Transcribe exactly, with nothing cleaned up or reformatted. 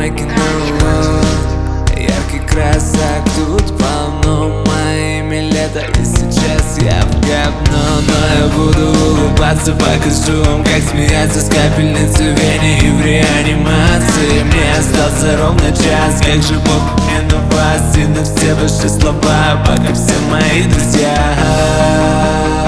любимое кино. Яркий красок тут полно, мое имя лето, и сейчас я в говно. Но я буду улыбаться, покажу вам, как смеяться с капельницей в вене и в реанимации. Мне остался ровно час, как же Бог мне напасть, и на все ваши слова, пока все мои друзья.